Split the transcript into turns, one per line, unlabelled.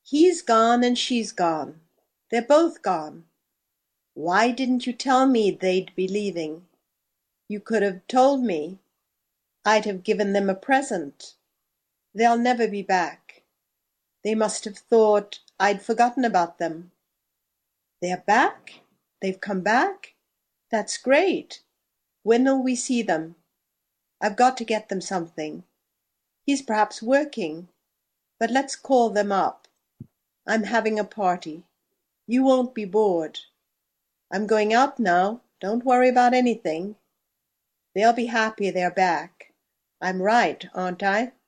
He's gone and she's gone. They're both gone. Why didn't you tell me they'd be leaving? You could have told me. I'd have given them a present. They'll never be back. They must have thought I'd forgotten about them. They're back? They've come back? That's great. When'll we see them? I've got to get them something. He's perhaps working, but let's call them up. I'm having a party. You won't be bored. I'm going out now. Don't worry about anything. They'll be happy they're back. I'm right, aren't I?